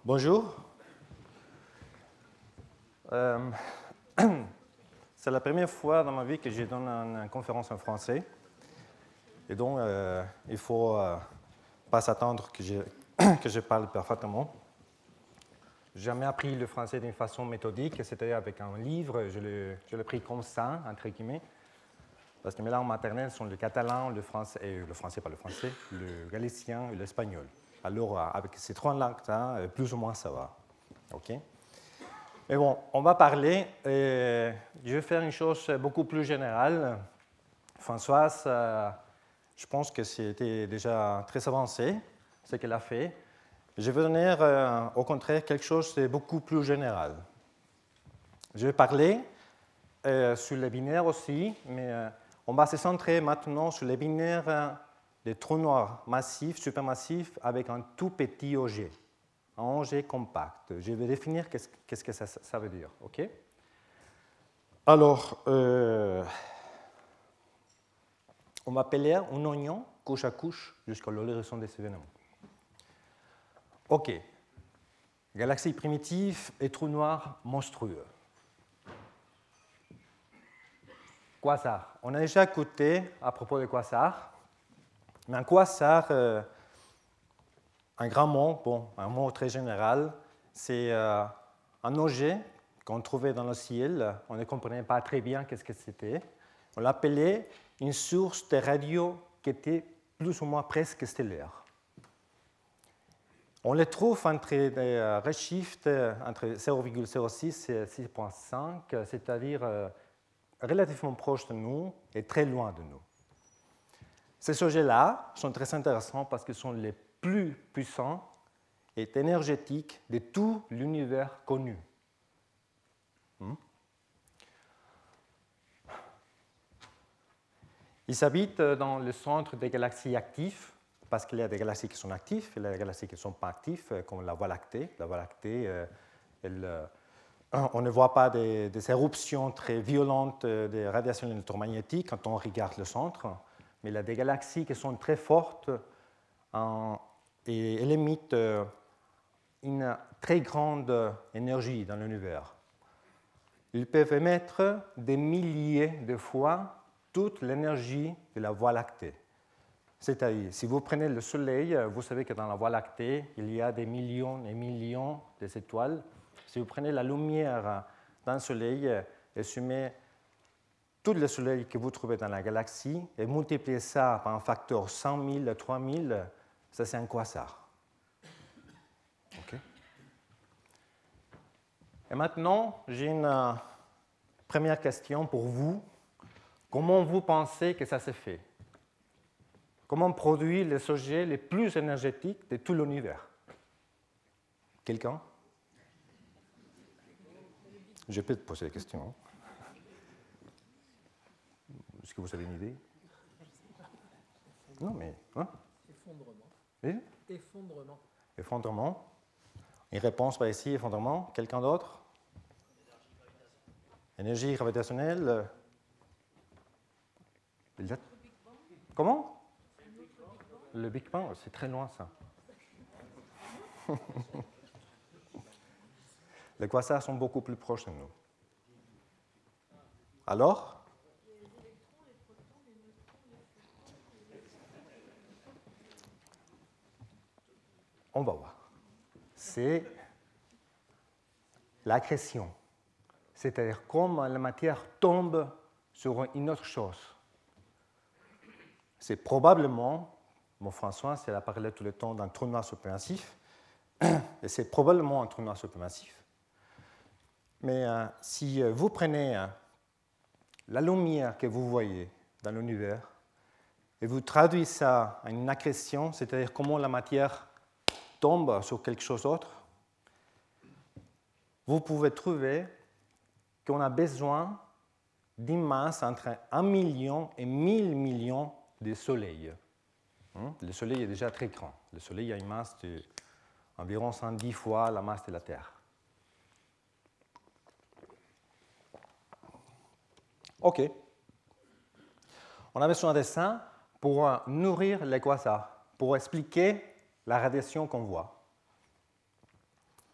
Bonjour. C'est la première fois dans ma vie que je donne une conférence en français. Et donc, il ne faut pas s'attendre que je parle parfaitement. Je n'ai jamais appris le français d'une façon méthodique, c'est-à-dire avec un livre. Je l'ai pris comme ça, entre guillemets. Parce que mes langues maternelles sont le catalan, le français, le galicien et l'espagnol. Alors, avec ces trois langues-là, plus ou moins ça va. OK? Mais bon, on va parler. Je vais faire une chose beaucoup plus générale. Françoise, je pense que c'était déjà très avancé, ce qu'elle a fait. Je vais donner, au contraire, quelque chose de beaucoup plus général. Je vais parler sur les binaires aussi, mais on va se centrer maintenant sur les binaires des trous noirs massifs, supermassifs, avec un tout petit objet, un objet compact. Je vais définir qu'est-ce que ça veut dire. OK? Alors, on va appeler un oignon couche à couche jusqu'à l'horizon des événements. OK. Galaxie primitive et trou noir monstrueux. Quasar. On a déjà écouté à propos de quasar. Mais un quasar, un grand mot, un mot très général, c'est un objet qu'on trouvait dans le ciel. On ne comprenait pas très bien qu'est-ce que c'était. On l'appelait une source de radio qui était plus ou moins presque stellaire. On les trouve entre des redshifts entre 0,06 et 6,5, c'est-à-dire relativement proches de nous et très loin de nous. Ces objets-là sont très intéressants parce qu'ils sont les plus puissants et énergétiques de tout l'univers connu. Ils habitent dans le centre des galaxies actives, parce qu'il y a des galaxies qui sont actives et des galaxies qui ne sont pas actives, comme la Voie lactée. La Voie lactée, on ne voit pas des éruptions très violentes de radiations électromagnétiques quand on regarde le centre, mais il y a des galaxies qui sont très fortes et elles émettent une très grande énergie dans l'univers. Ils peuvent émettre des milliers de fois toute l'énergie de la Voie lactée. C'est-à-dire, si vous prenez le Soleil, vous savez que dans la Voie lactée, il y a des millions et millions d'étoiles. Si vous prenez la lumière d'un Soleil et soumettez tout le Soleil que vous trouvez dans la galaxie et multipliez ça par un facteur 100 000, 3000, ça c'est un quasar. Okay. Et maintenant, j'ai une première question pour vous. Comment vous pensez que ça se fait? Comment produire les objets les plus énergétiques de tout l'univers? Quelqu'un? Je peux te poser la question. Est-ce que vous avez une idée? Non, mais... Hein? Effondrement. Et? Effondrement. Effondrement. Une réponse par ici, effondrement. Quelqu'un d'autre? Énergie gravitationnelle. Comment? Le Big Bang, c'est très loin ça. Les quasars sont beaucoup plus proches de nous. Alors? On va voir. C'est l'accrétion. C'est-à-dire comment la matière tombe sur une autre chose. C'est probablement, François, elle a parlé tout le temps d'un trou noir supermassif, et c'est probablement un trou noir supermassif. Mais si vous prenez la lumière que vous voyez dans l'univers et vous traduisez ça en une accrétion, c'est-à-dire comment la matière tombe sur quelque chose d'autre, vous pouvez trouver qu'on a besoin d'une masse entre 1 million et 1000 millions de soleils. Le Soleil est déjà très grand. Le Soleil a une masse d'environ 110 fois la masse de la Terre. OK. On a besoin de ça pour nourrir les quasars, pour expliquer la radiation qu'on voit.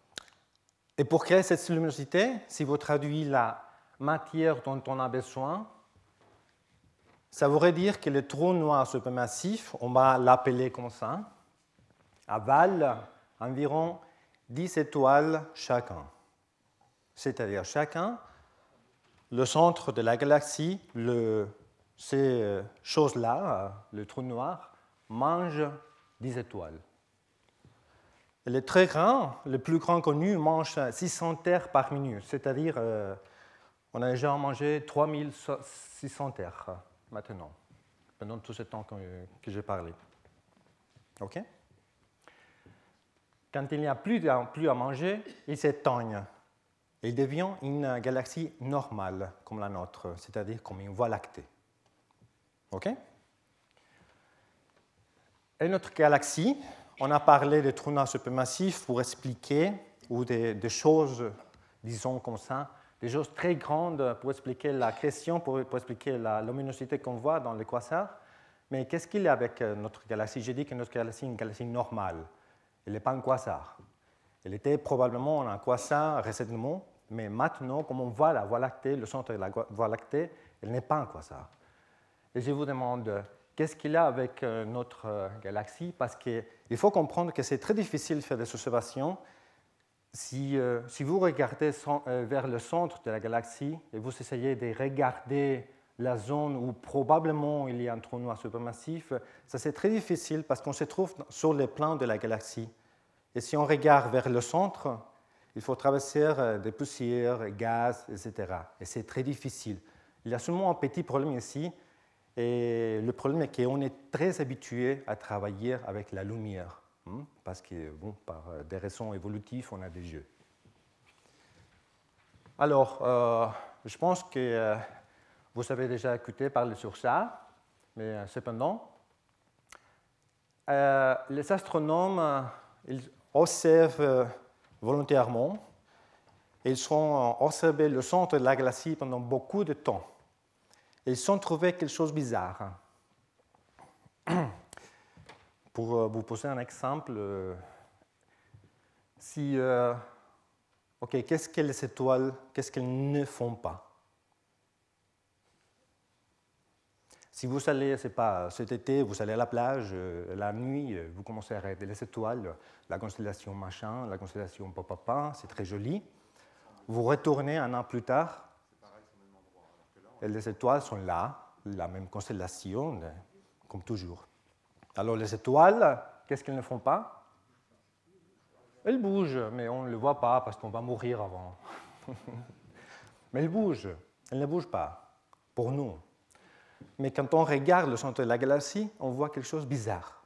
Et pour créer cette luminosité, si vous traduisez la matière dont on a besoin, ça voudrait dire que le trou noir supermassif, on va l'appeler comme ça, avale environ 10 étoiles chacun. C'est-à-dire chacun, le centre de la galaxie, ces choses-là, le trou noir, mange 10 étoiles. Et le très grand, le plus grand connu, mange 600 terres par minute, c'est-à-dire on a déjà mangé 3600 terres maintenant, pendant tout ce temps que j'ai parlé. OK? Quand il n'y a plus à manger, il s'éteigne. Il devient une galaxie normale, comme la nôtre, c'est-à-dire comme une voie lactée. OK? Et notre galaxie, on a parlé de trous noirs supermassifs pour expliquer, ou des choses, disons comme ça, des choses très grandes pour expliquer la question, pour expliquer la luminosité qu'on voit dans les quasars. Mais qu'est-ce qu'il y a avec notre galaxie? J'ai dit que notre galaxie est une galaxie normale. Elle n'est pas un quasar. Elle était probablement un quasar récemment, mais maintenant, comme on voit la Voie lactée, le centre de la Voie lactée, elle n'est pas un quasar. Et je vous demande, qu'est-ce qu'il y a avec notre galaxie? Parce qu'il faut comprendre que c'est très difficile de faire des observations. Si vous regardez vers le centre de la galaxie et vous essayez de regarder la zone où probablement il y a un trou noir supermassif, ça c'est très difficile parce qu'on se trouve sur le plan de la galaxie. Et si on regarde vers le centre, il faut traverser des poussières, gaz, etc. Et c'est très difficile. Il y a seulement un petit problème ici. Et le problème est qu'on est très habitué à travailler avec la lumière, parce que, bon, par des raisons évolutives, on a des yeux. Alors, je pense que vous avez déjà écouté parler sur ça, mais cependant, les astronomes ils observent volontairement, et ils ont observé le centre de la galaxie pendant beaucoup de temps. Ils ont trouvé quelque chose de bizarre. Pour vous poser un exemple, qu'est-ce que les étoiles, qu'est-ce qu'elles ne font pas? Si vous allez, c'est pas cet été, vous allez à la plage, la nuit, vous commencez à regarder les étoiles, la constellation machin, la constellation papa, c'est très joli. Vous retournez un an plus tard, et les étoiles sont là, la même constellation, comme toujours. Alors les étoiles, qu'est-ce qu'elles ne font pas? Elles bougent, mais on ne le voit pas parce qu'on va mourir avant. Mais elles bougent, elles ne bougent pas, pour nous. Mais quand on regarde le centre de la galaxie, on voit quelque chose de bizarre.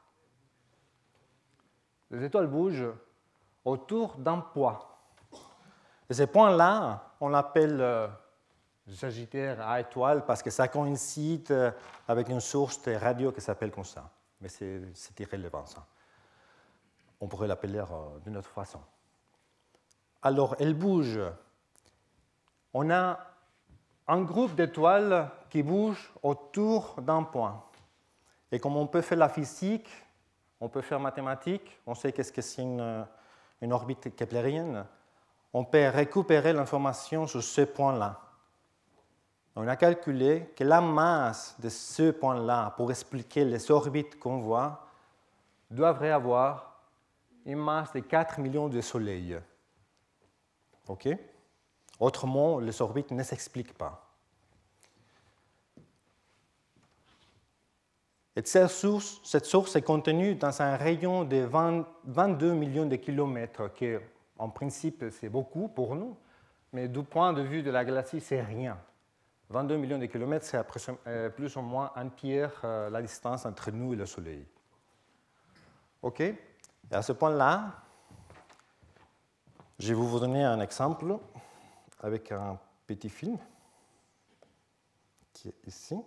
Les étoiles bougent autour d'un point. Et ce point-là, on l'appelle Sagittaire à étoile parce que ça coïncide avec une source de radio qui s'appelle comme ça. Mais c'est irrélevant, ça. On pourrait l'appeler d'une autre façon. Alors, elle bouge. On a un groupe d'étoiles qui bougent autour d'un point. Et comme on peut faire la physique, on peut faire mathématiques, on sait qu'est-ce que c'est une orbite keplérienne, on peut récupérer l'information sur ce point-là. On a calculé que la masse de ce point-là, pour expliquer les orbites qu'on voit, devrait avoir une masse de 4 millions de soleils. OK? Autrement, les orbites ne s'expliquent pas. Et cette source est contenue dans un rayon de 22 millions de kilomètres, qui en principe c'est beaucoup pour nous, mais du point de vue de la galaxie, c'est rien. 22 millions de kilomètres, c'est plus ou moins un tiers la distance entre nous et le Soleil. OK? Et à ce point-là, je vais vous donner un exemple avec un petit film qui est ici.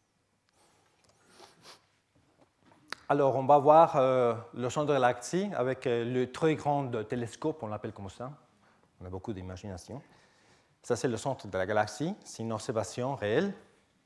Alors, on va voir le centre de la galaxie avec le très grand télescope, on l'appelle comme ça. On a beaucoup d'imagination. Ça, c'est le centre de la galaxie. C'est une observation réelle.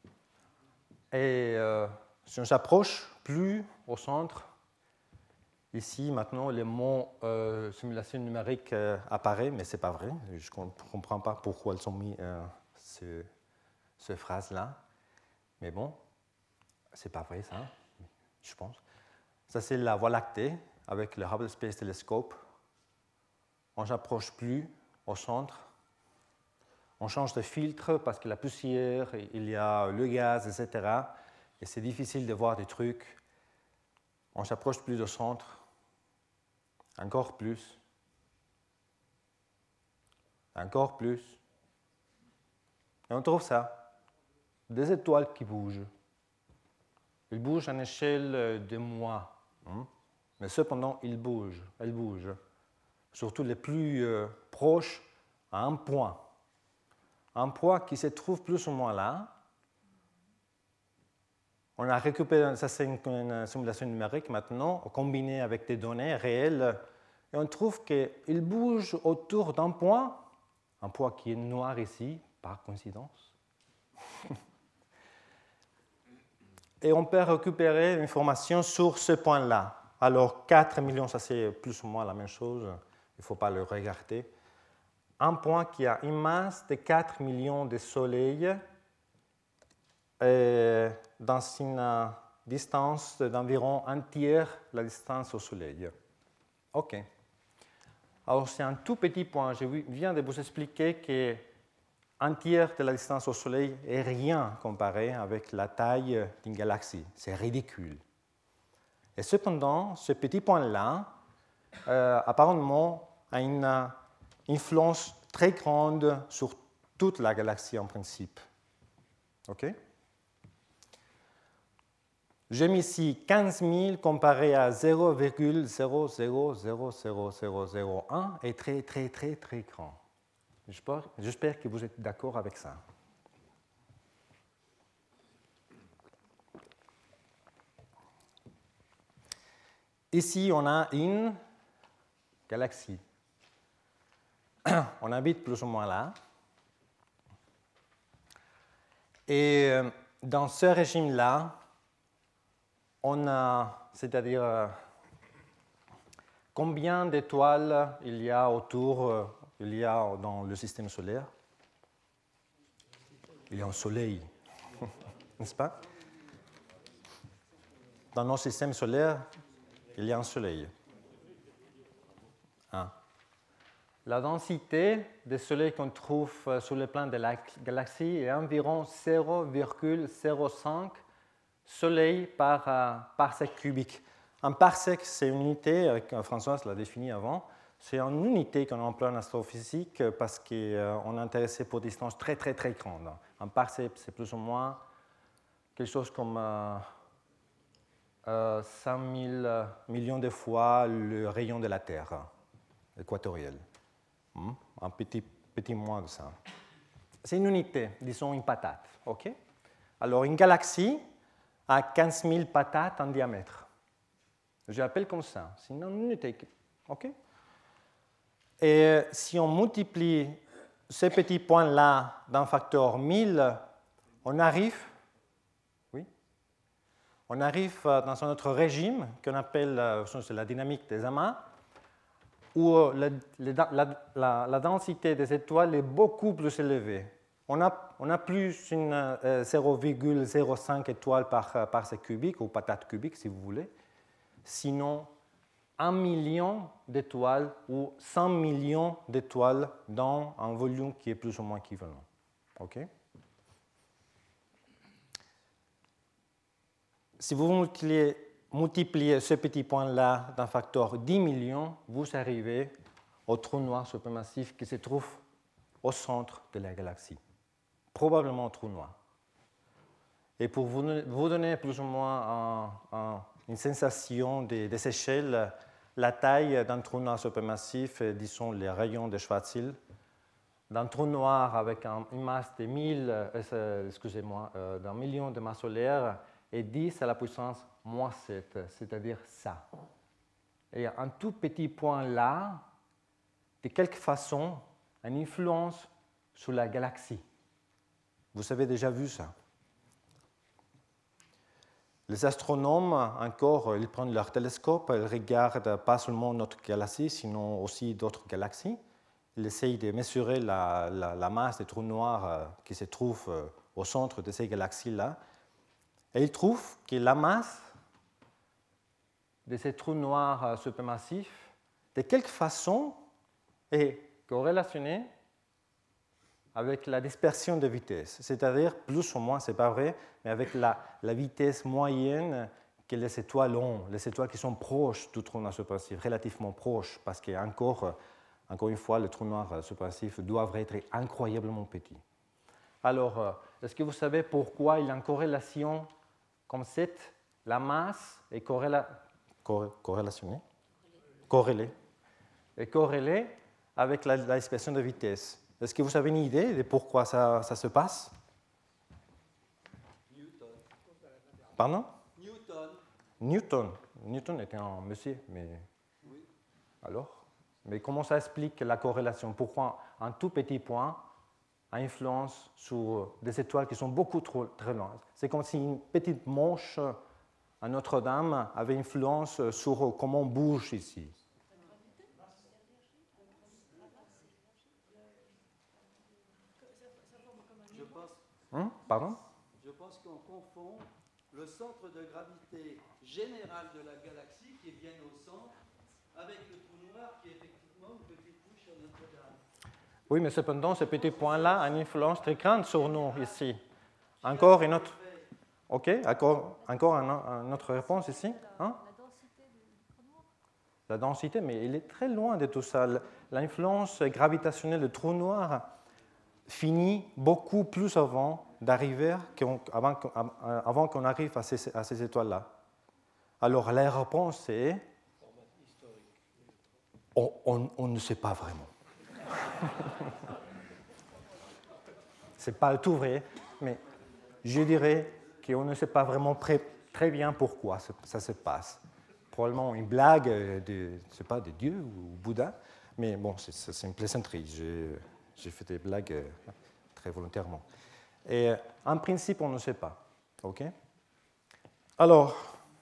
Et si on s'approche plus au centre, Ici, maintenant, le mot simulation numérique apparaît, mais ce n'est pas vrai. Je ne comprends pas pourquoi elles ont mis cette phrase-là. Mais bon, ce n'est pas vrai, ça, je pense. Ça, c'est la Voie lactée avec le Hubble Space Telescope. On ne s'approche plus au centre. On change de filtre parce que la poussière, il y a le gaz, etc. Et c'est difficile de voir des trucs. On ne s'approche plus du centre. Encore plus. Encore plus. Et on trouve ça. Des étoiles qui bougent. Ils bougent à une échelle de mois. Mais cependant, elles bougent. Surtout les plus proches à un point. Un point qui se trouve plus ou moins là. On a récupéré, ça c'est une simulation numérique maintenant, combinée avec des données réelles, et on trouve qu'il bouge autour d'un point qui est noir ici, par coïncidence. Et on peut récupérer l'information sur ce point-là. Alors 4 millions, ça c'est plus ou moins la même chose, il ne faut pas le regarder. Un point qui a une masse de 4 millions de soleils dans une distance d'environ un tiers la distance au Soleil. OK. Alors, c'est un tout petit point. Je viens de vous expliquer qu'un tiers de la distance au Soleil est rien comparé avec la taille d'une galaxie. C'est ridicule. Et cependant, ce petit point-là, apparemment, a une influence très grande sur toute la galaxie en principe. OK? J'ai mis ici 15 000 comparé à 0,00000001 et très, très, très, très grand. J'espère que vous êtes d'accord avec ça. Ici, on a une galaxie. On habite plus ou moins là. Et dans ce régime-là, on a, c'est-à-dire combien d'étoiles il y a autour, il y a dans le système solaire? Il y a un soleil, n'est-ce pas? Dans nos systèmes solaires, il y a un soleil. La densité des soleils qu'on trouve sur le plan de la galaxie est environ 0,05 soleil par parsec cubique. Un parsec, c'est une unité, François l'a défini avant, c'est une unité qu'on emploie en astrophysique parce qu'on est intéressé pour des distances très, très, très grandes. Un parsec, c'est plus ou moins quelque chose comme 100 000 millions de fois le rayon de la Terre équatorielle. Un petit moins de ça. C'est une unité, disons une patate. Okay? Alors, une galaxie a 15 000 patates en diamètre. Je l'appelle comme ça. C'est une unité. Okay? Et si on multiplie ces petits points-là d'un facteur 1000, on arrive dans un autre régime qu'on appelle la dynamique des amas, où la densité des étoiles est beaucoup plus élevée. On a plus une 0,05 étoiles par parsec cubique, ou patate cubique si vous voulez, sinon 1 million d'étoiles ou 100 millions d'étoiles dans un volume qui est plus ou moins équivalent. Okay? Si vous multipliez ce petit point-là d'un facteur 10 millions, vous arrivez au trou noir supermassif qui se trouve au centre de la galaxie, probablement au trou noir. Et pour vous donner plus ou moins une sensation des échelles, la taille d'un trou noir supermassif, disons les rayons de Schwarzschild, d'un trou noir avec une masse de 1 million de masses solaires est 10 à la puissance moins 7, c'est-à-dire ça. Et un tout petit point là, de quelque façon, a une influence sur la galaxie. Vous avez déjà vu ça. Les astronomes, encore, ils prennent leur télescope, ils regardent pas seulement notre galaxie, sinon aussi d'autres galaxies. Ils essayent de mesurer la masse des trous noirs qui se trouvent au centre de ces galaxies-là. Et ils trouvent que la masse de ces trous noirs supermassifs, de quelque façon, est corrélationnée avec la dispersion de vitesse, c'est-à-dire plus ou moins, ce n'est pas vrai, mais avec la vitesse moyenne que les étoiles ont, les étoiles qui sont proches du trou noir supermassif, relativement proches, parce qu'encore une fois, les trous noirs supermassifs doivent être incroyablement petits. Alors, est-ce que vous savez pourquoi il y a une corrélation comme cette? La masse est corrélée avec la dispersion de vitesse. Est-ce que vous avez une idée de pourquoi ça se passe? Newton. Pardon? Newton. Newton était un monsieur, mais... Oui. Alors? Mais comment ça explique la corrélation? Pourquoi un tout petit point a influence sur des étoiles qui sont beaucoup très loin? C'est comme si une petite manche à Notre-Dame avait influence sur comment on bouge ici. Pardon? Je pense qu'on confond le centre de gravité général de la galaxie qui est bien au centre avec le trou noir qui est effectivement une petite bouche à Notre-Dame. Oui, mais cependant, ce petit point-là a une influence très grande sur nous ici. Encore une autre. OK, encore une autre réponse ici. Hein? La densité, mais il est très loin de tout ça. L'influence gravitationnelle du trou noir finit beaucoup plus avant d'arriver avant qu'on arrive à ces étoiles-là. Alors la réponse est on ne sait pas vraiment. Ce n'est pas tout vrai, mais je dirais qu'on ne sait pas vraiment très bien pourquoi ça se passe. Probablement une blague de Dieu ou Bouddha, mais bon, c'est une plaisanterie. J'ai fait des blagues très volontairement. Et en principe, on ne sait pas. OK? Alors,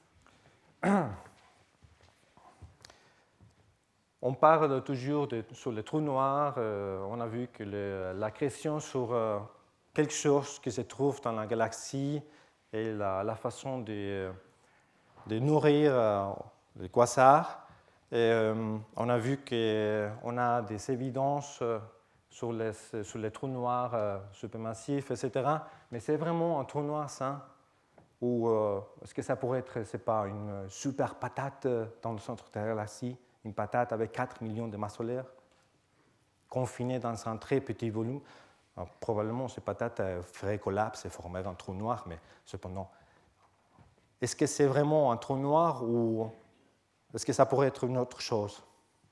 on parle toujours sur les trous noirs. On a vu que la question sur quelque chose qui se trouve dans la galaxie et la façon de nourrir les quasars. On a vu qu'on a des évidences sur les trous noirs supermassifs, etc. Mais c'est vraiment un trou noir ça? Ou est-ce que ça pourrait être, c'est pas, une super patate dans le centre de la galaxie, une patate avec 4 millions de masses solaires, confinée dans un très petit volume? Alors, probablement, ces patates feraient collapse et formeraient un trou noir, mais cependant, est-ce que c'est vraiment un trou noir ou est-ce que ça pourrait être une autre chose?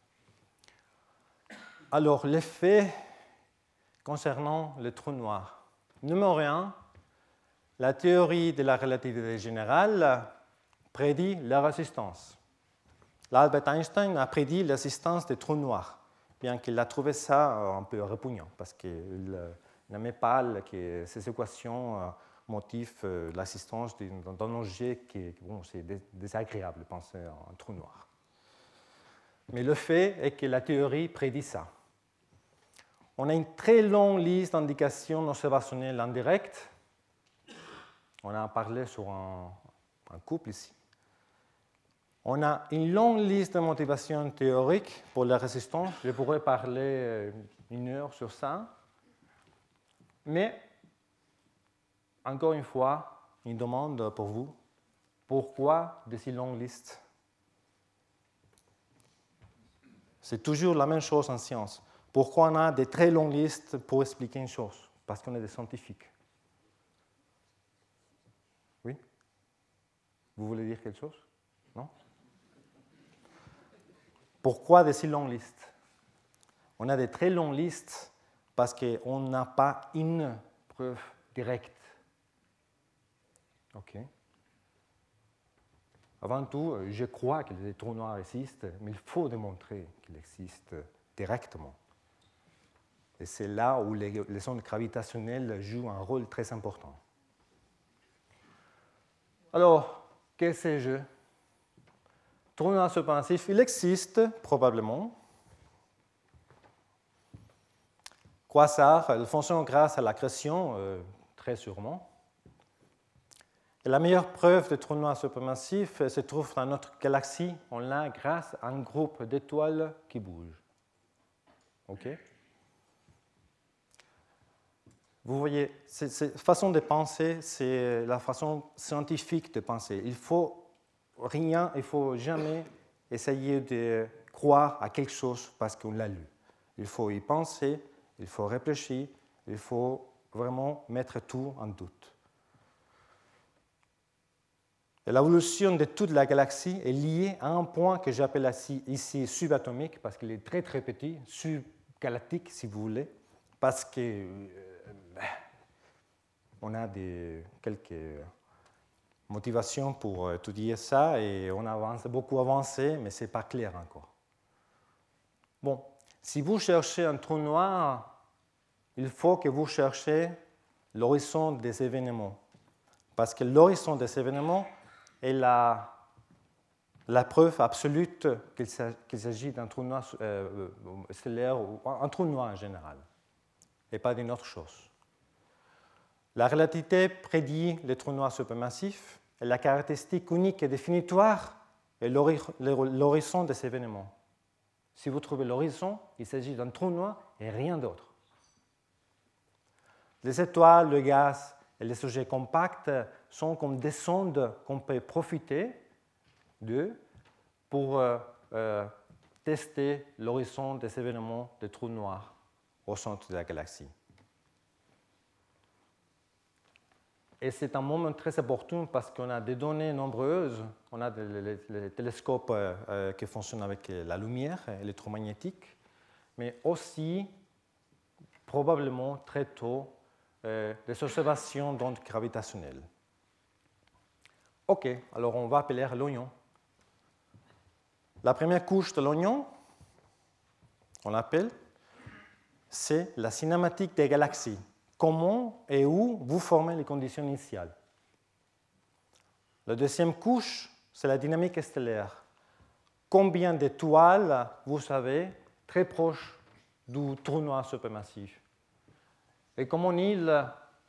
Alors, les faits concernant le trou noir. Numéro 1, la théorie de la relativité générale prédit la résistance. Albert Einstein a prédit l'existence des trous noirs, bien qu'il a trouvé ça un peu répugnant, parce qu'il n'aimait pas que ces équations motivent l'existence d'un objet qui c'est désagréable de penser à un trou noir. Mais le fait est que la théorie prédit ça. On a une très longue liste d'indications observationnelles indirectes. On a parlé sur un couple ici. On a une longue liste de motivations théoriques pour la résistance. Je pourrais parler une heure sur ça. Mais, encore une fois, une demande pour vous. Pourquoi de si longues listes? C'est toujours la même chose en science. Pourquoi on a des très longues listes pour expliquer une chose? Parce qu'on est des scientifiques. Oui? Vous voulez dire quelque chose? Non? Pourquoi de si longues listes? On a des très longues listes parce qu'on n'a pas une preuve directe. OK. Avant tout, je crois que les trous noirs existent, mais il faut démontrer qu'ils existent directement. Et c'est là où les ondes gravitationnelles jouent un rôle très important. Alors, que sais-je? Trou noir supermassif, il existe probablement. Quasar, elles fonctionnent grâce à l'accrétion, très sûrement. Et la meilleure preuve de trou noir supermassif se trouve dans notre galaxie. On l'a grâce à un groupe d'étoiles qui bougent. OK? Vous voyez, cette façon de penser, c'est la façon scientifique de penser. Il faut jamais essayer de croire à quelque chose parce qu'on l'a lu. Il faut y penser, il faut réfléchir, il faut vraiment mettre tout en doute. Et l'évolution de toute la galaxie est liée à un point que j'appelle ici subatomique, parce qu'il est très très petit, subgalactique si vous voulez, parce que on a quelques motivations pour étudier ça et on a beaucoup avancé, mais ce n'est pas clair encore. Bon, si vous cherchez un trou noir, il faut que vous cherchiez l'horizon des événements, parce que l'horizon des événements est la preuve absolue qu'il s'agit d'un trou noir stellaire ou un trou noir en général, et pas d'une autre chose. La relativité prédit les trous noirs supermassifs, et la caractéristique unique et définitoire est l'horizon des événements. Si vous trouvez l'horizon, il s'agit d'un trou noir et rien d'autre. Les étoiles, le gaz et les objets compacts sont comme des sondes qu'on peut profiter d'eux pour tester l'horizon des événements de trous noirs au centre de la galaxie. Et c'est un moment très opportun parce qu'on a des données nombreuses. On a les télescopes qui fonctionnent avec la lumière électromagnétique, mais aussi, probablement très tôt, des observations d'ondes gravitationnelles. OK, alors on va appeler l'oignon. La première couche de l'oignon, on l'appelle, c'est la cinématique des galaxies. Comment et où vous formez les conditions initiales. La deuxième couche, c'est la dynamique stellaire. Combien d'étoiles, vous savez, très proches du trou noir supermassif. Et comment il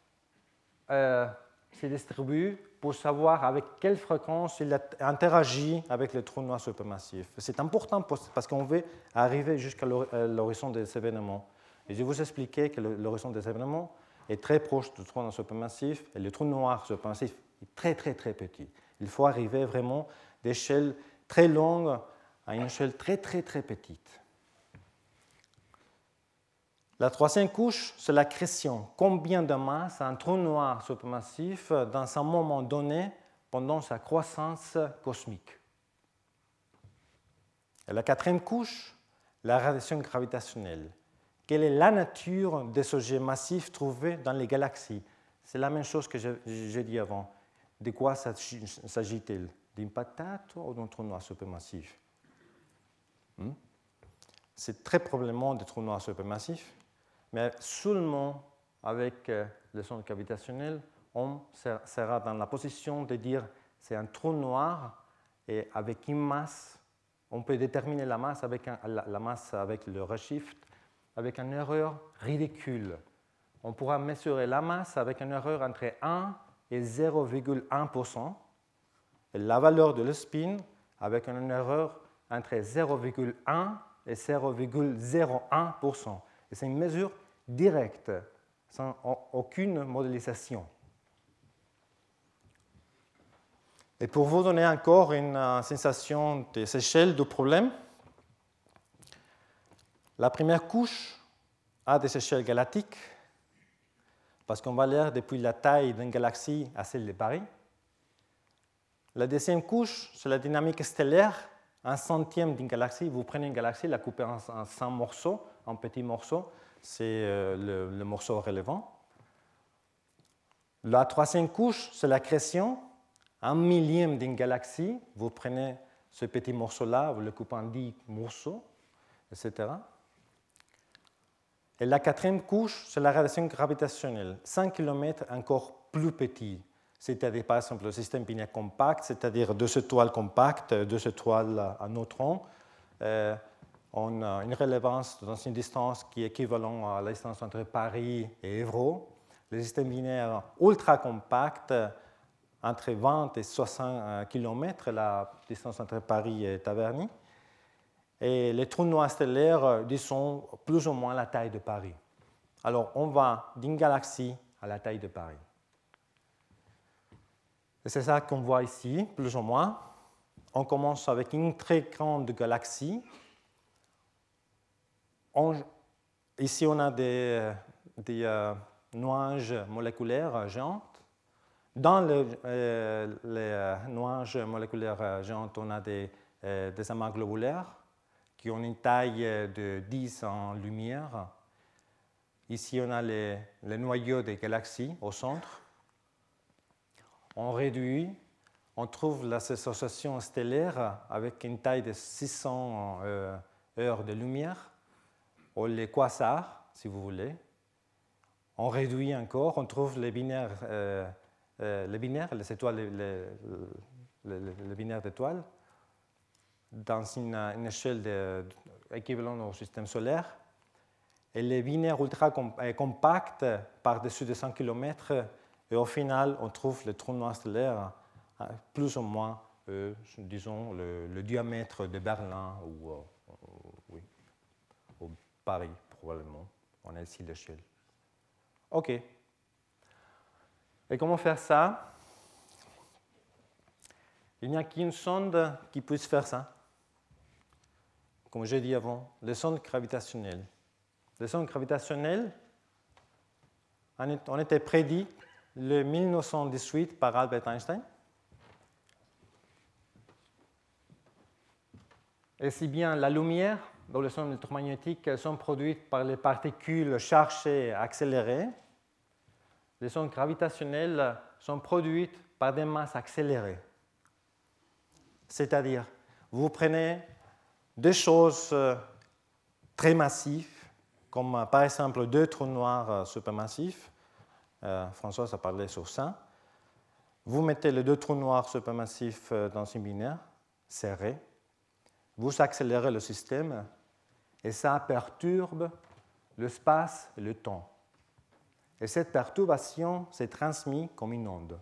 se distribue pour savoir avec quelle fréquence il interagit avec le trou noir supermassif. C'est important parce qu'on veut arriver jusqu'à l'horizon des événements. Et je vais vous expliquer que l'horizon des événements est très proche du trou noir supermassif et le trou noir supermassif est très très très petit. Il faut arriver vraiment d'échelles très longues à une échelle très très très petite. La troisième couche, c'est l'accrétion. Combien de masse a un trou noir supermassif dans un moment donné pendant sa croissance cosmique. Et la quatrième couche, la radiation gravitationnelle. Quelle est la nature des objets massifs trouvés dans les galaxies? C'est la même chose que j'ai dit avant. De quoi s'agit-il? D'une patate ou d'un trou noir supermassif? C'est très probablement des trous noirs supermassifs, mais seulement avec les sondes gravitationnelles, on sera dans la position de dire c'est un trou noir et avec une masse, on peut déterminer la masse avec le redshift avec une erreur ridicule. On pourra mesurer la masse avec une erreur entre 1 et 0,1%, et la valeur de le spin avec une erreur entre 0,1 et 0,01%. Et c'est une mesure directe, sans aucune modélisation. Et pour vous donner encore une sensation des échelles du problème, la première couche a des échelles galactiques, parce qu'on va lire depuis la taille d'une galaxie à celle de Paris. La deuxième couche, c'est la dynamique stellaire, un centième d'une galaxie. Vous prenez une galaxie, la coupez en 100 morceaux, en petits morceaux, c'est le morceau relevant. La troisième couche, c'est l'accrétion, un millième d'une galaxie. Vous prenez ce petit morceau-là, vous le coupez en 10 morceaux, etc. Et la quatrième couche, c'est la radiation gravitationnelle, 5 km encore plus petit. c'est-à-dire par exemple le système binaire compact, c'est-à-dire deux étoiles compactes, deux étoiles à neutrons, on a une rélevance dans une distance qui est équivalente à la distance entre Paris et Évreux. Le système binaire ultra compact, entre 20 et 60 km, la distance entre Paris et Taverny. Et les trous noirs stellaires, disons, plus ou moins la taille de Paris. Alors, on va d'une galaxie à la taille de Paris. Et c'est ça qu'on voit ici, plus ou moins. On commence avec une très grande galaxie. Ici, on a des nuages moléculaires géants. Dans les nuages moléculaires géants, on a des amas globulaires qui ont une taille de 10 en lumière. Ici, on a les noyaux des galaxies au centre. On réduit, on trouve l'association stellaire avec une taille de 600 heures de lumière, ou les quasars, si vous voulez. On réduit encore, on trouve les binaires, les étoiles, les binaires d'étoiles, dans une échelle équivalente au système solaire. Et les binaires ultra compacts par-dessus de 100 km, et au final, on trouve le trou noir stellaire plus ou moins, disons, le diamètre de Berlin ou Paris, probablement. On a ici l'échelle. OK. Et comment faire ça? Il n'y a qu'une sonde qui puisse faire ça. Comme j'ai dit avant, les sondes gravitationnelles. Les sondes gravitationnelles ont été prédites en 1918 par Albert Einstein. Et si bien la lumière dans les ondes électromagnétiques sont produites par les particules chargées accélérées, les ondes gravitationnelles sont produites par des masses accélérées. C'est-à-dire, vous prenez des choses très massives, comme par exemple deux trous noirs supermassifs. François a parlé sur ça. Vous mettez les deux trous noirs supermassifs dans une binaire serrée. Vous accélérez le système et ça perturbe l'espace et le temps. Et cette perturbation s'est transmise comme une onde.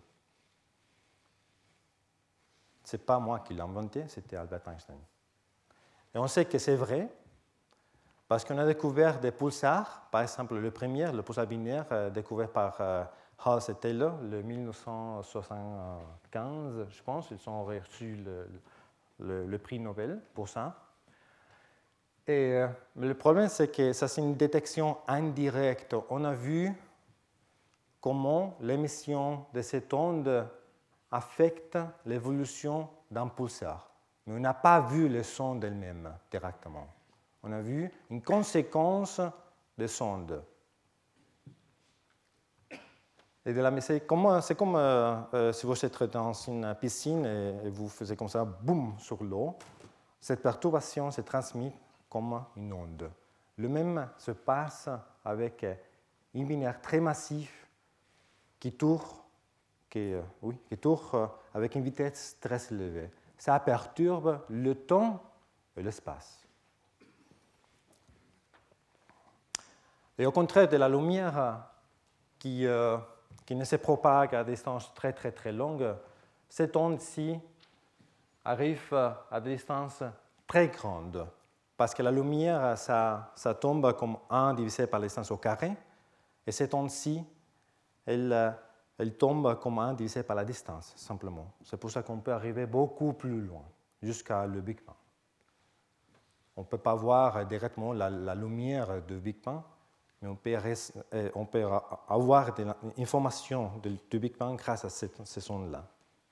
Ce n'est pas moi qui l'ai inventé, c'était Albert Einstein. Et on sait que c'est vrai parce qu'on a découvert des pulsars, par exemple le premier, le pulsar binaire découvert par Haas et Taylor, en 1975, je pense. Ils ont reçu le prix Nobel pour ça. Mais le problème, c'est que ça, c'est une détection indirecte. On a vu comment l'émission de cette onde affecte l'évolution d'un pulsar. Mais on n'a pas vu les sondes elles-mêmes directement. On a vu une conséquence des sondes. C'est comme si vous êtes dans une piscine et vous faites comme ça, boum, sur l'eau. Cette perturbation se transmet comme une onde. Le même se passe avec une binaire très massive qui tourne avec une vitesse très élevée. Ça perturbe le temps et l'espace. Et au contraire de la lumière qui ne se propage à des distances très très très longues, cette onde-ci arrive à des distances très grandes. Parce que la lumière, ça tombe comme 1 divisé par la distance au carré. Et cette onde-ci, elle tombe comme 1 divisé par la distance, simplement. C'est pour ça qu'on peut arriver beaucoup plus loin, jusqu'à le Big Bang. On ne peut pas voir directement la lumière du Big Bang, mais on peut avoir des informations du Big Bang grâce à ces ondes-là.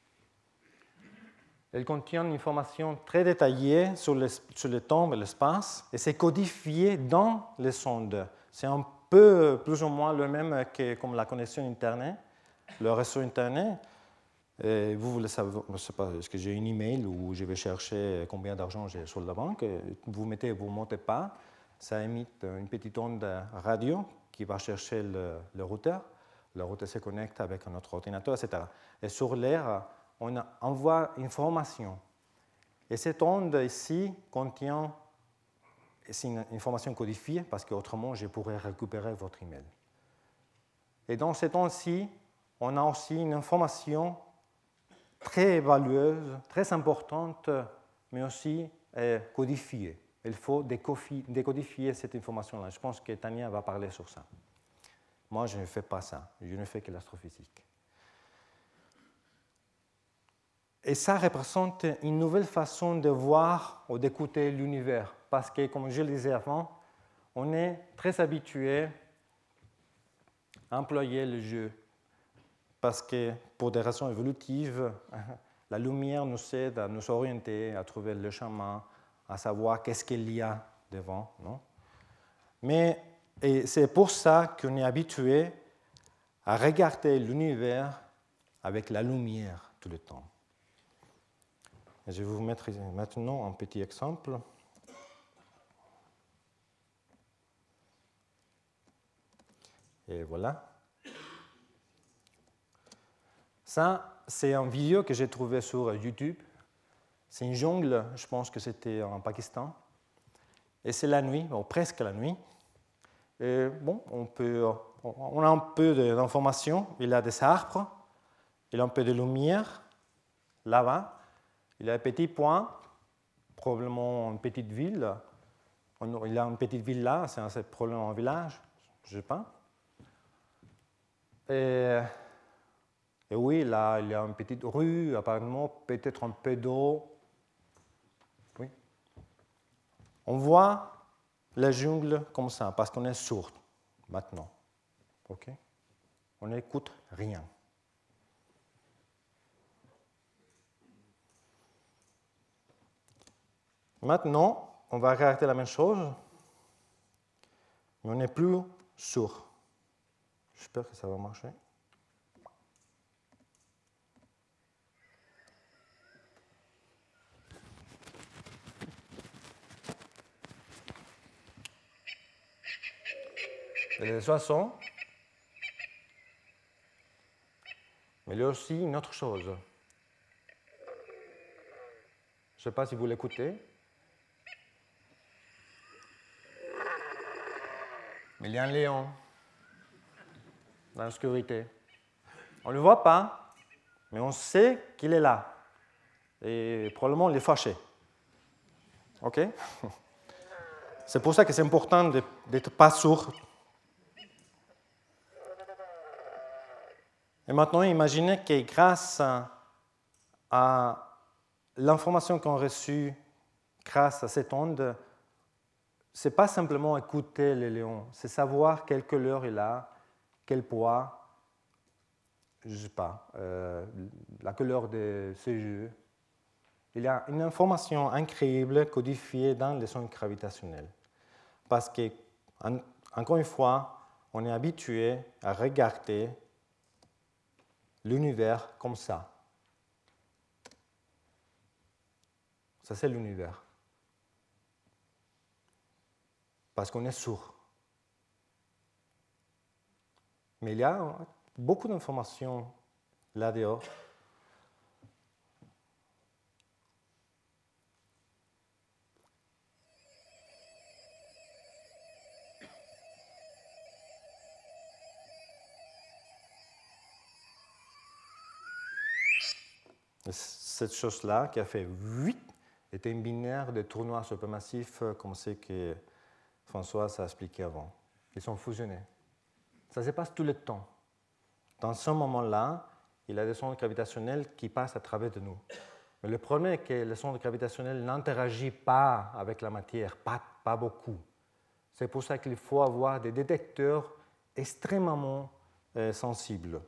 Elles contiennent une information très détaillée sur le temps et l'espace, et c'est codifié dans les ondes. C'est un peu plus ou moins le même que comme la connexion Internet, le réseau Internet. Et vous voulez savoir, je ne sais pas, est-ce que j'ai une email où je vais chercher combien d'argent j'ai sur la banque. Vous ne montez pas, ça émite une petite onde radio qui va chercher le routeur. le routeur se connecte avec notre ordinateur, etc. Et sur l'air, on envoie une information. Et cette onde ici contient, c'est une information codifiée, parce qu'autrement, je pourrais récupérer votre email. Et dans cette onde-ci, on a aussi une information très valieuse, très importante, mais aussi codifiée. Il faut décodifier cette information-là. Je pense que Tania va parler sur ça. Moi, je ne fais pas ça. Je ne fais que l'astrophysique. Et ça représente une nouvelle façon de voir ou d'écouter l'univers. Parce que, comme je le disais avant, on est très habitué à employer le jeu. Parce que, pour des raisons évolutives, la lumière nous aide à nous orienter, à trouver le chemin, à savoir qu'est-ce qu'il y a devant. Non? Mais et c'est pour ça qu'on est habitué à regarder l'univers avec la lumière tout le temps. Et je vais vous mettre maintenant un petit exemple. Et voilà. Ça, c'est une vidéo que j'ai trouvée sur YouTube. C'est une jungle, je pense que c'était en Pakistan. Et c'est la nuit, ou presque la nuit. Et bon, on a un peu d'informations. Il y a des arbres, il y a un peu de lumière là-bas. Il y a un petit point, probablement une petite ville. Il y a une petite ville là, c'est probablement un village, je ne sais pas. Et oui, là, il y a une petite rue, apparemment, peut-être un peu d'eau. Oui. On voit la jungle comme ça, parce qu'on est sourd maintenant. Okay? On n'écoute rien. Maintenant, on va regarder la même chose, mais on n'est plus sourd. J'espère que ça va marcher. Il y a des oiseaux, mais il y a aussi une autre chose. Je ne sais pas si vous l'écoutez. Mais il y a un lion dans l'obscurité. On ne le voit pas, mais on sait qu'il est là. Et probablement il est fâché. OK? C'est pour ça que c'est important d'être pas sourd. Et maintenant, imaginez que grâce à l'information qu'on a reçue, grâce à cette onde, ce n'est pas simplement écouter le lion, c'est savoir quelle couleur il a, quel poids, je ne sais pas, la couleur de ses yeux. Il y a une information incroyable codifiée dans les ondes gravitationnelles. Parce que, encore une fois, on est habitué à regarder l'univers comme ça. Ça, c'est l'univers. Parce qu'on est sourd. Mais il y a beaucoup d'informations là-dehors. Cette chose-là qui a fait 8 était une binaire de trous noirs supermassifs, comme c'est que François a expliqué avant. Ils sont fusionnés. Ça se passe tout le temps. Dans ce moment-là, il y a des ondes gravitationnelles qui passent à travers de nous. Mais le problème est que les ondes gravitationnelles n'interagissent pas avec la matière, pas beaucoup. C'est pour ça qu'il faut avoir des détecteurs extrêmement sensibles.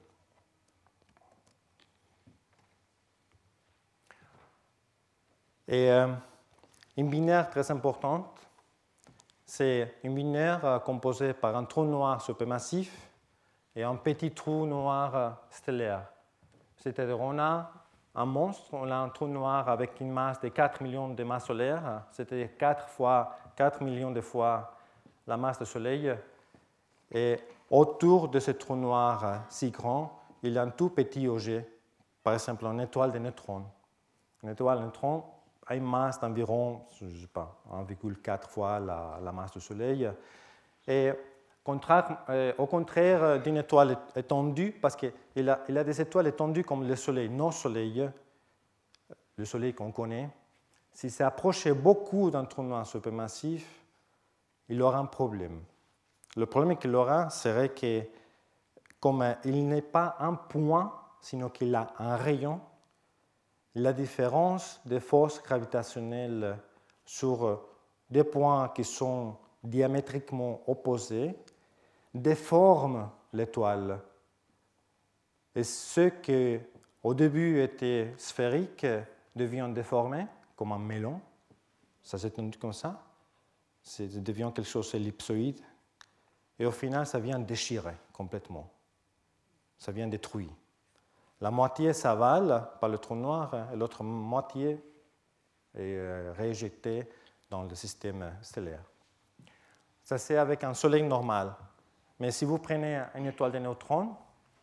Et une binaire très importante, c'est une binaire composée par un trou noir supermassif et un petit trou noir stellaire. C'est-à-dire on a un monstre, on a un trou noir avec une masse de 4 millions de masses solaires, c'est-à-dire 4 millions de fois la masse du Soleil. Et autour de ce trou noir si grand, il y a un tout petit objet, par exemple une étoile de neutrons. Une étoile de neutrons a une masse d'environ, je ne sais pas, 1,4 fois la masse du Soleil. Et au contraire d'une étoile étendue, parce qu'il a des étoiles étendues comme le Soleil, nos soleils, le Soleil qu'on connaît, s'il s'approchait beaucoup d'un trou noir supermassif, il aura un problème. Le problème qu'il aura serait que, comme il n'est pas un point, sinon qu'il a un rayon, la différence des forces gravitationnelles sur des points qui sont diamétriquement opposés déforme l'étoile. Et ce qui au début était sphérique devient déformé, comme un melon. Ça s'est tendu comme ça. Ça devient quelque chose d'ellipsoïde. Et au final, ça vient déchirer complètement. Ça vient détruire. La moitié s'avale par le trou noir et l'autre moitié est rééjectée dans le système stellaire. Ça, c'est avec un Soleil normal. Mais si vous prenez une étoile de neutrons,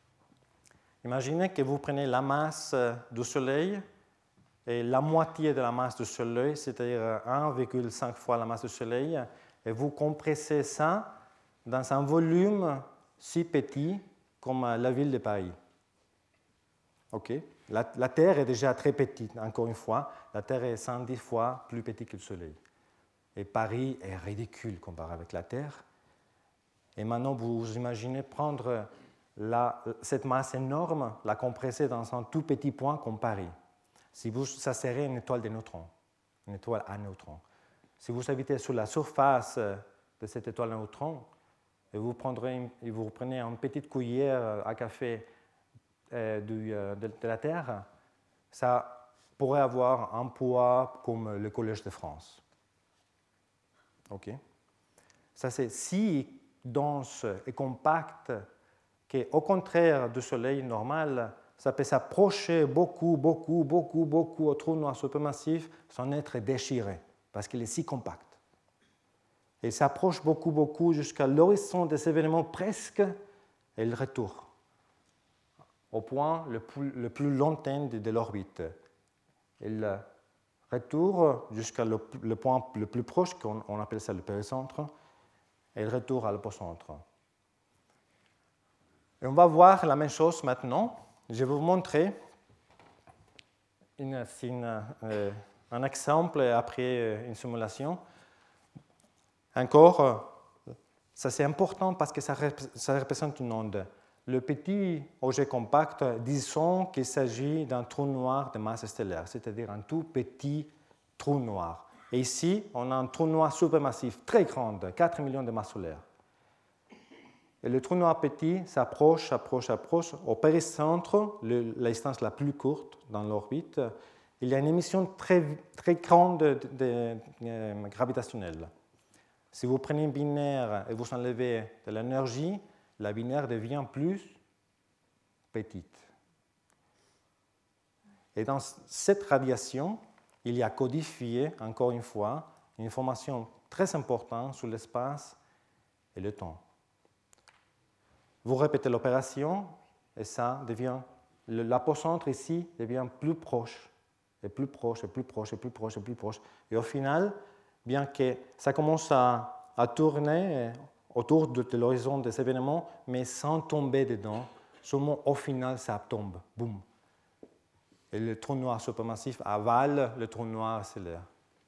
imaginez que vous prenez la masse du Soleil et la moitié de la masse du Soleil, c'est-à-dire 1,5 fois la masse du Soleil, et vous compressez ça dans un volume si petit comme la ville de Paris. Okay. La Terre est déjà très petite, encore une fois. La Terre est 110 fois plus petite que le Soleil. Et Paris est ridicule comparé avec la Terre. Et maintenant, vous imaginez prendre cette masse énorme, la compresser dans un tout petit point comme Paris. Ça serait une étoile de neutrons, une étoile à neutrons. Si vous habitez sur la surface de cette étoile à neutrons, et vous prenez une petite cuillère à café de la Terre, ça pourrait avoir un poids comme le Collège de France. Okay. Ça, c'est si dense et compact qu'au contraire du Soleil normal, ça peut s'approcher beaucoup au trou noir supermassif sans être déchiré, parce qu'il est si compact. Il s'approche beaucoup jusqu'à l'horizon des événements presque, et il retourne au point le plus lointain de l'orbite. Il retourne jusqu'à le point le plus proche, qu'on appelle ça le péricentre, et il retourne à l'apocentre. Et on va voir la même chose maintenant. Je vais vous montrer un exemple après une simulation. Encore, ça c'est important parce que ça représente une onde. Le petit objet compact, disons qu'il s'agit d'un trou noir de masse stellaire, c'est-à-dire un tout petit trou noir. Et ici, on a un trou noir supermassif très grand, 4 millions de masses solaires. Et le trou noir petit s'approche. Au péricentre, la distance la plus courte dans l'orbite, il y a une émission très grande gravitationnelle. Si vous prenez une binaire et vous enlevez de l'énergie, la binaire devient plus petite. Et dans cette radiation, il y a codifié, encore une fois, une information très importante sur l'espace et le temps. Vous répétez l'opération et ça devient, l'apocentre ici devient plus proche, et plus proche. Et au final, bien que ça commence à tourner autour de l'horizon des événements, mais sans tomber dedans, seulement au final, ça tombe. Boum. Et le trou noir supermassif avale le trou noir stellaire.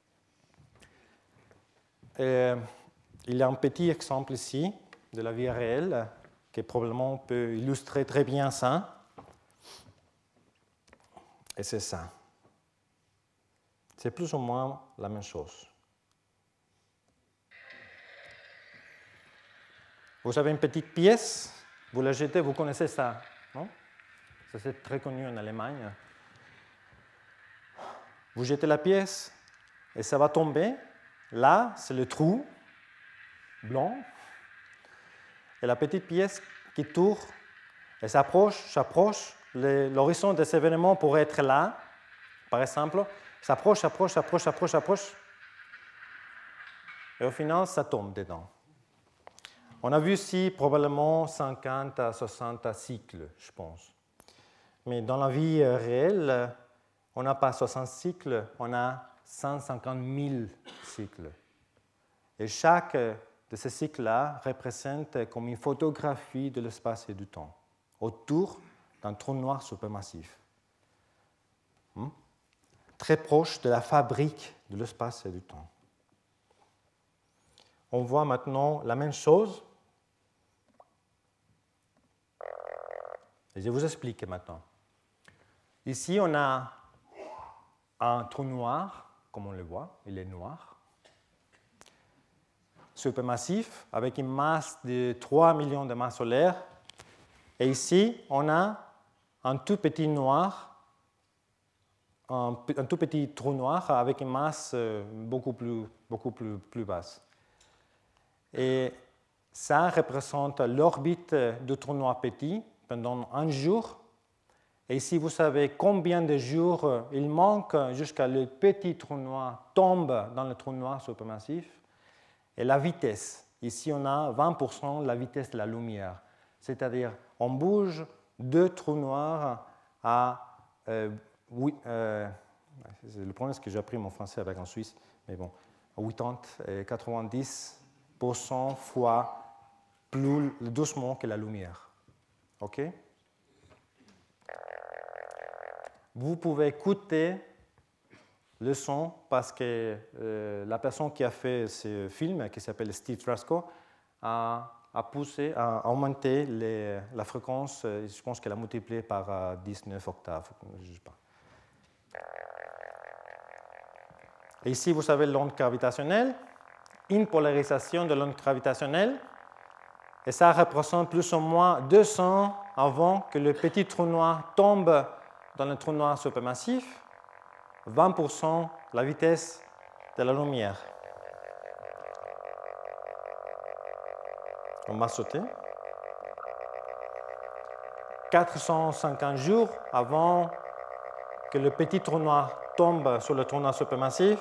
Et il y a un petit exemple ici de la vie réelle qui probablement peut illustrer très bien ça. Et c'est ça. C'est plus ou moins la même chose. Vous avez une petite pièce, vous la jetez, vous connaissez ça, non? Ça c'est très connu en Allemagne. Vous jetez la pièce et ça va tomber. Là, c'est le trou blanc. Et la petite pièce qui tourne, elle s'approche. L'horizon des événements pourrait être là, par exemple. S'approche. Et au final, ça tombe dedans. On a vu ici probablement 50 à 60 cycles, je pense. Mais dans la vie réelle, on n'a pas 60 cycles, on a 150 000 cycles. Et chaque de ces cycles-là représente comme une photographie de l'espace et du temps autour d'un trou noir supermassif. Très proche de la fabrique de l'espace et du temps. On voit maintenant la même chose. Et je vous explique maintenant. Ici, on a un trou noir, comme on le voit, il est noir, supermassif, avec une masse de 3 millions de masses solaires. Et ici, on a un tout petit noir, un tout petit trou noir avec une masse beaucoup plus basse. Et ça représente l'orbite du trou noir petit pendant un jour. Et ici, vous savez combien de jours il manque jusqu'à le petit trou noir tombe dans le trou noir supermassif. Et la vitesse. Ici, on a 20% de la vitesse de la lumière. C'est-à-dire, on bouge 2 trous noirs à... le problème, c'est que j'ai appris mon français avec en Suisse, mais bon, 80 et 90% fois plus doucement que la lumière. OK? Vous pouvez écouter le son parce que la personne qui a fait ce film, qui s'appelle Steve Trasko, a augmenté la fréquence, je pense qu'elle a multiplié par 19 octaves. Je ne sais pas. Et ici, vous savez l'onde gravitationnelle, une polarisation de l'onde gravitationnelle, et ça représente plus ou moins 200 avant que le petit trou noir tombe dans le trou noir supermassif, 20% la vitesse de la lumière. On va sauter. 450 jours avant que le petit trou noir tombe sur le trou noir supermassif.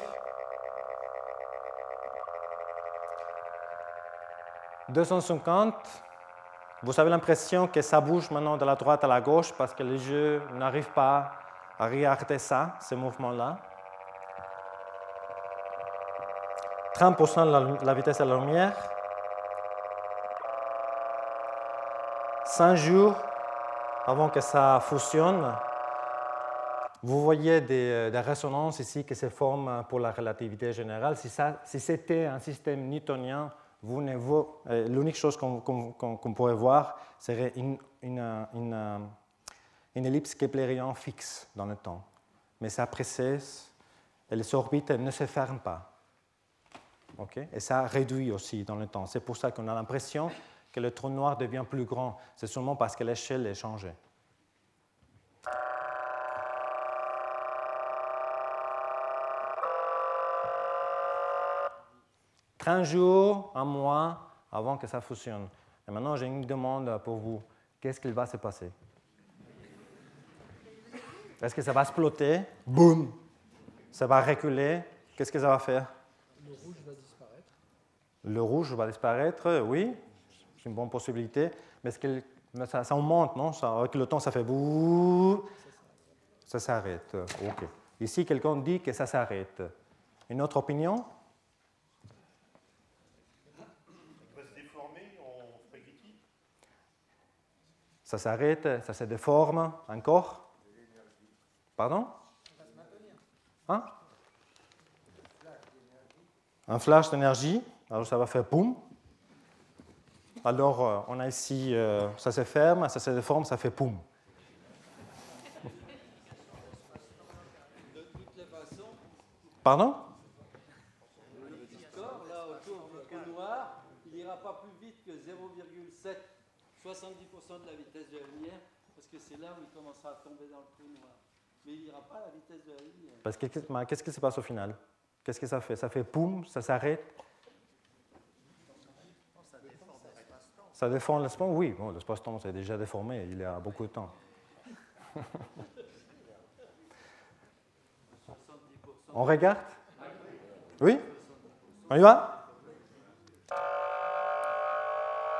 250. Vous avez l'impression que ça bouge maintenant de la droite à la gauche parce que les yeux n'arrivent pas à regarder ça, ces mouvements-là. 30% de la vitesse de la lumière. 5 jours avant que ça fusionne. Vous voyez des résonances ici qui se forment pour la relativité générale. Si c'était un système newtonien, l'unique chose qu'on pourrait voir serait une ellipse keplérienne fixe dans le temps. Mais ça précède et les orbites ne se ferment pas. Okay? Et ça réduit aussi dans le temps. C'est pour ça qu'on a l'impression que le trou noir devient plus grand. C'est seulement parce que l'échelle est changée. « 30 jours, un mois avant que ça fusionne. » Et maintenant, j'ai une demande pour vous. Qu'est-ce qu'il va se passer? Est-ce que ça va exploser? Boum! Ça va reculer? Qu'est-ce que ça va faire? Le rouge va disparaître. Le rouge va disparaître, oui. C'est une bonne possibilité. Mais ça augmente, non? Avec le temps, ça fait bouh. Ça s'arrête. OK. Ici, quelqu'un dit que ça s'arrête. Une autre opinion? Ça s'arrête, ça se déforme encore. Pardon? Hein? Un flash d'énergie. Alors ça va faire boum. Alors on a ici, ça se ferme, ça se déforme, ça fait boum. De toutes les façons, Pardon? le petit corps là autour du trou noir, il n'ira pas plus vite que 0,7. 70% de la vitesse de la lumière, parce que c'est là où il commencera à tomber dans le trou noir. Mais il n'ira pas à la vitesse de la lumière. Parce que qu'est-ce qui se passe au final? Qu'est-ce que ça fait? Ça fait poum, ça s'arrête? Ça déforme l'espace? Oui, bon, l'espace-temps c'est déjà déformé, il y a beaucoup de temps. 70%. On regarde? Oui? On y va?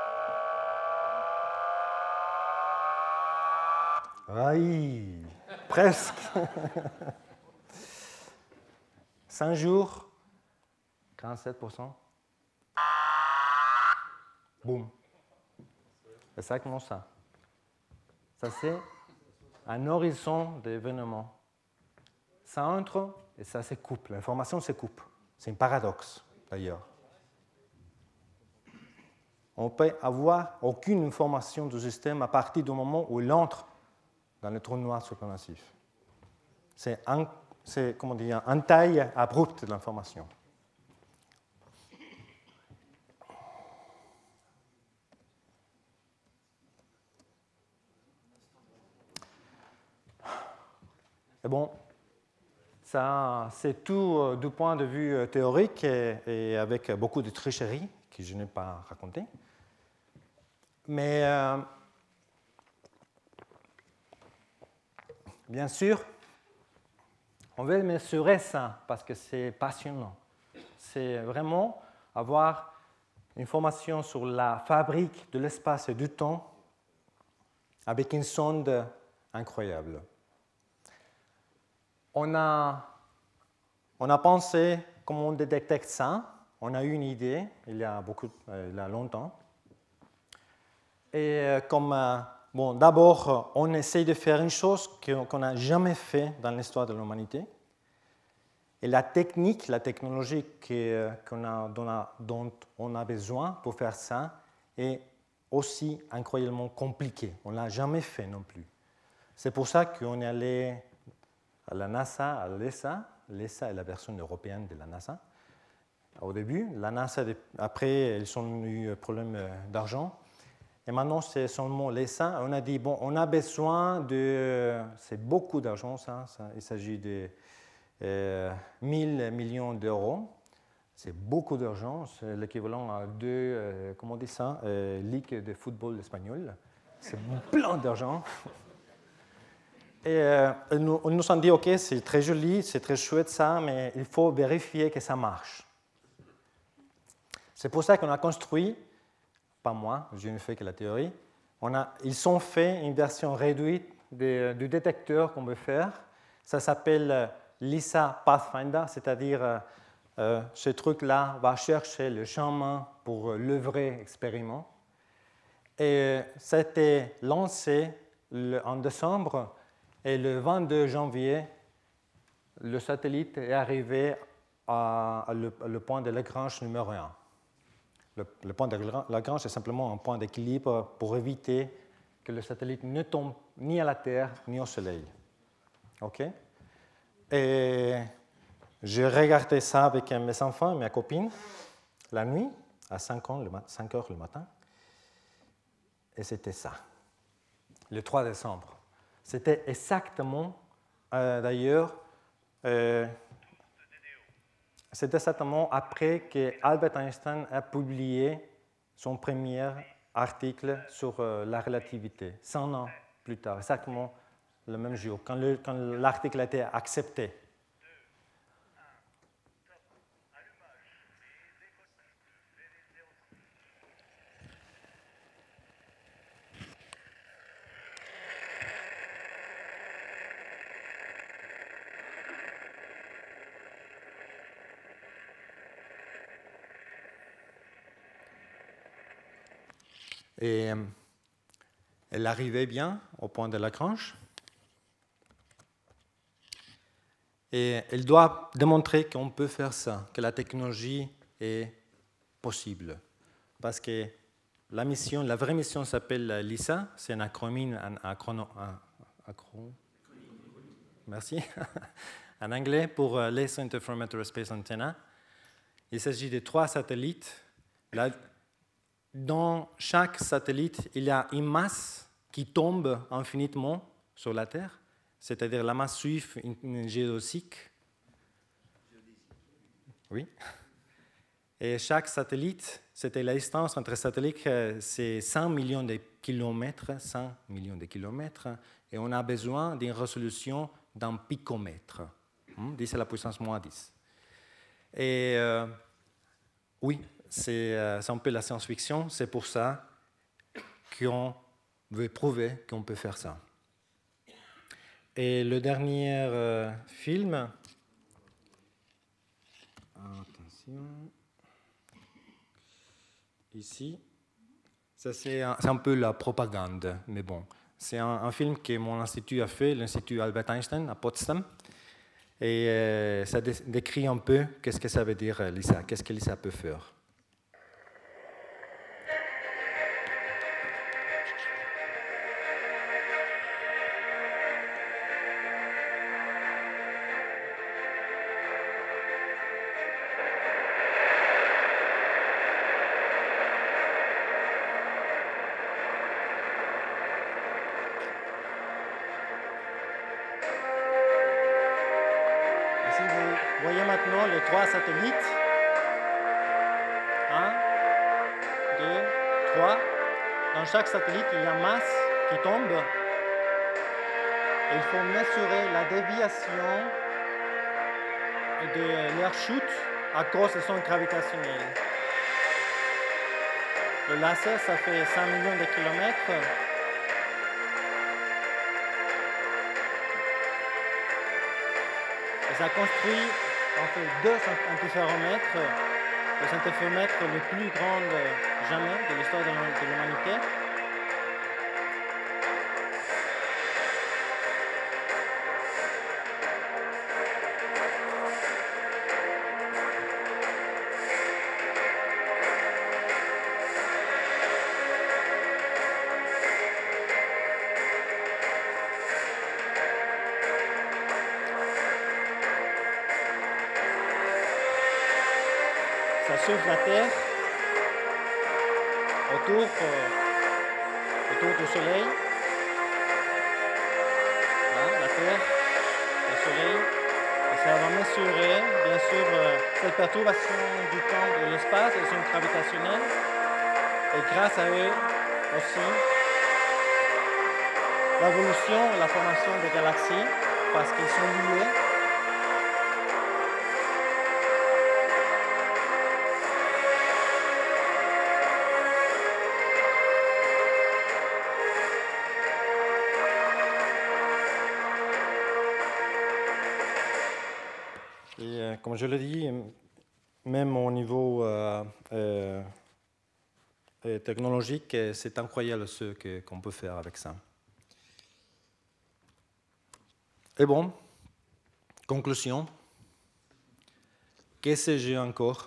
Aïe, presque. 5 jours, 47%. Boum. C'est exactement ça. Ça, c'est un horizon d'événements. Ça entre et ça se coupe. L'information se coupe. C'est un paradoxe, d'ailleurs. On ne peut avoir aucune information du système à partir du moment où il entre dans le trou noir supermassif. C'est une taille abrupte de l'information. Et bon, ça, c'est tout du point de vue théorique et avec beaucoup de tricherie que je n'ai pas raconté. Mais bien sûr, on veut mesurer ça parce que c'est passionnant. C'est vraiment avoir une formation sur la fabrique de l'espace et du temps avec une sonde incroyable. On a pensé comment on détecte ça. On a eu une idée il y a longtemps. Et d'abord, on essaye de faire une chose qu'on n'a jamais fait dans l'histoire de l'humanité. Et la technologie dont on a besoin pour faire ça est aussi incroyablement compliquée. On ne l'a jamais fait non plus. C'est pour ça qu'on est allé à la NASA, à l'ESA. L'ESA est la version européenne de la NASA. Au début, la NASA, après, ils ont eu un problème d'argent. Et maintenant, c'est seulement l'ESA. On a dit, bon, on a besoin de... C'est beaucoup d'argent, ça. Il s'agit de 1000 millions d'euros. C'est beaucoup d'argent. C'est l'équivalent à 2, comment on dit ça, ligues de football espagnol. C'est plein d'argent. Et nous nous ont dit, OK, c'est très joli, c'est très chouette ça, mais il faut vérifier que ça marche. C'est pour ça qu'on a construit, pas moi, je ne fais que la théorie, ils ont fait une version réduite du détecteur qu'on veut faire. Ça s'appelle LISA Pathfinder, c'est-à-dire ce truc-là va chercher le chemin pour le vrai expériment. Et ça a été lancé en décembre. Et le 22 janvier, le satellite est arrivé le point de Lagrange numéro 1. Le point de Lagrange est simplement un point d'équilibre pour éviter que le satellite ne tombe ni à la Terre ni au Soleil. OK? Et j'ai regardé ça avec mes enfants et ma copine la nuit, à 5 heures le matin. Et c'était ça, le 3 décembre. C'était exactement, d'ailleurs, c'était exactement après que Albert Einstein a publié son premier article sur la relativité, 100 ans plus tard, exactement le même jour, quand l'article a été accepté. Et elle arrivait bien au point de Lagrange. Et elle doit démontrer qu'on peut faire ça, que la technologie est possible. Parce que la vraie mission s'appelle LISA, c'est un acronyme, merci, en anglais pour Laser Interferometer Space Antenna. Il s'agit de 3 satellites. Dans chaque satellite, il y a une masse qui tombe infinitement sur la Terre, c'est-à-dire la masse suivre une géodésique. Oui. Et chaque satellite, c'était la distance entre satellites, c'est 100 millions de kilomètres, et on a besoin d'une résolution d'un picomètre. 10 à la puissance moins 10. Et oui, c'est un peu la science-fiction, c'est pour ça qu'on veut prouver qu'on peut faire ça. Et le dernier film, attention, ici, ça c'est un peu la propagande, mais bon, c'est un film que mon institut a fait, l'Institut Albert Einstein à Potsdam, et ça décrit un peu qu'est-ce que ça veut dire LISA, qu'est-ce que LISA peut faire. Ici, vous voyez maintenant les 3 satellites. 1, 2, 3. Dans chaque satellite, il y a masse qui tombe. Et il faut mesurer la déviation de leur chute à cause de son gravitationnel. Le laser, ça fait 5 millions de kilomètres. Et ça construit en fait 2 interféromètres, les interféromètres les plus grands jamais de l'histoire de l'humanité. Ça chauffe la Terre autour du Soleil. Là, la Terre, le Soleil. Et ça va mesurer, bien sûr, cette perturbation du temps et de l'espace et son gravitationnel. Et grâce à eux aussi, l'évolution et la formation des galaxies, parce qu'ils sont liés. Et comme je l'ai dit, même au niveau technologique, c'est incroyable ce qu'on peut faire avec ça. Et bon, conclusion. Qu'est-ce que j'ai encore?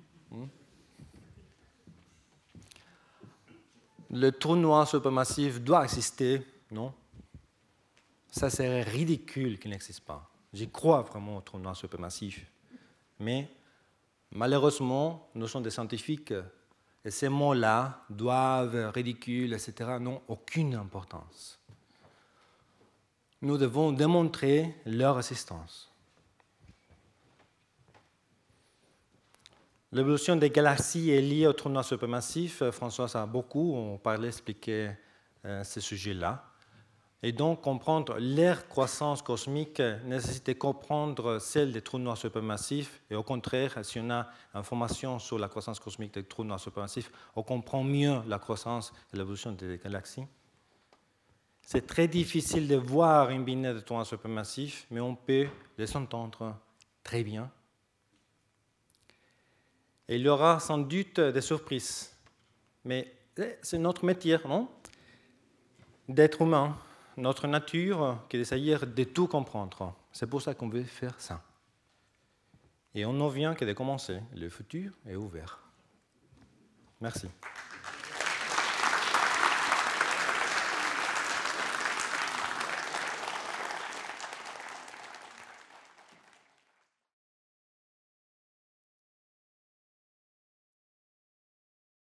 Le trou noir supermassif doit exister, non? Ça serait ridicule qu'il n'existe pas. J'y crois vraiment au trou noir supermassif. Mais malheureusement, nous sommes des scientifiques et ces mots-là, doivent, ridicule, etc., n'ont aucune importance. Nous devons démontrer leur existence. L'évolution des galaxies est liée au trou noir supermassif. François a beaucoup parlé, expliqué ce sujet-là. Et donc, comprendre leur croissance cosmique nécessite de comprendre celle des trous noirs supermassifs. Et au contraire, si on a information sur la croissance cosmique des trous noirs supermassifs, on comprend mieux la croissance et l'évolution des galaxies. C'est très difficile de voir une binaire de trous noirs supermassifs, mais on peut les entendre très bien. Et il y aura sans doute des surprises. Mais c'est notre métier, non? D'être humain. Notre nature qui essaye de tout comprendre. C'est pour ça qu'on veut faire ça. Et on ne vient que de commencer. Le futur est ouvert. Merci.